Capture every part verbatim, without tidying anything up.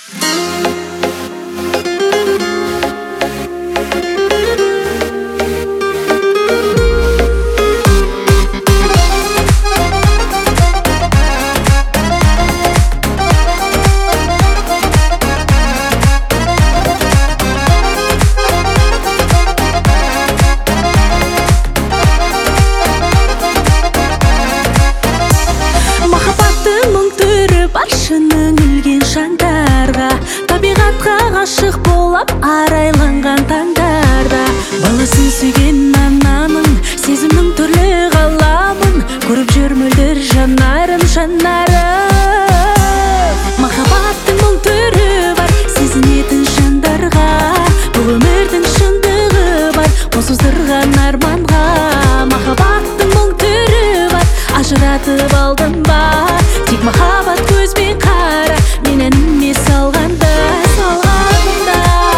Баршының үлген шаңдарға, табиғатқа ғашық болып арайланған таңдарда, баласын сүйген ананың сезімнің түрлі ғаламын көріп жүр мөлдір жанарын жанары. Махаббаттың мың түрі бар, сезінетін жандарға, бұл өмірдің шындығы бар, қол создырған арманға. Махаббаттың мың түрі бар, ажыратып алдым ба, тек махаббат көзбен қара, мен әніме салғанда, салғанда.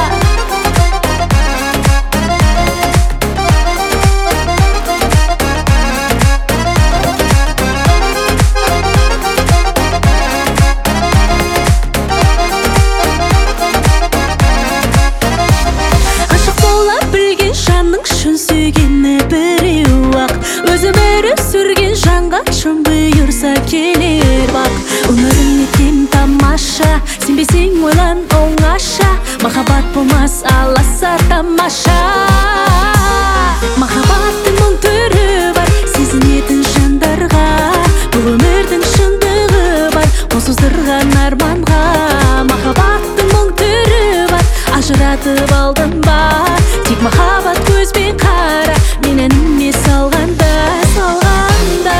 Ғашық бола білген жанның шын сүйгені біреу-ақ, өз өмірі сүрген жанға шын бұйырса келер бақ. Өмірің неткен тамаша, сенбесең ойлан оңаша, махаббат болмас аласа тамаша. Махаббаттың мың түрі бар, сезінетін жандарға, бұл өмірдің шындығы бар, қол создырған арманға. Махаббаттың мың түрі бар, ажыратып алдым ба, тек махаббат көзбен қара, мен әніме салғанда, салғанда.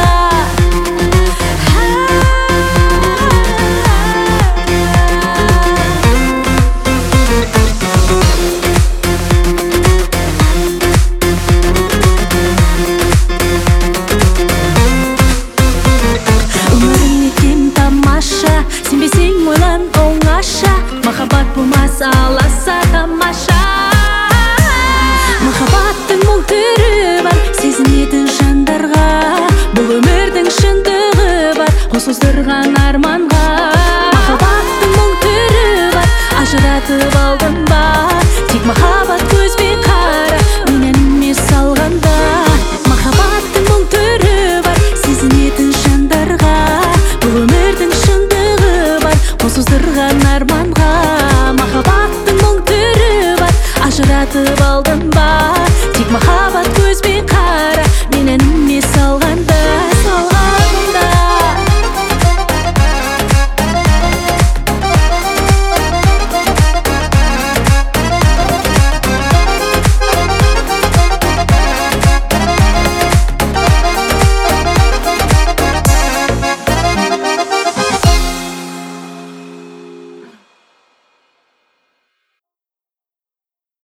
Сенбесең ойлан оңаша, махаббат болмас аласа тамаша. Махаббаттың мың түрі бар, сезінетін жандарға, бұл өмірдің шындығы бар, қол создырған арманға. Махаббаттың мың түрі бар, ажыратып алдым ба, тек махаббат көзбен қара, мен әніме салғанда. Махаббаттың мың түрі бар, сезінетін жандарға, бұл өмірдің қол создырған арманға. Махаббаттың мың түрі бар, ажыратып алдым ба, тек махаббат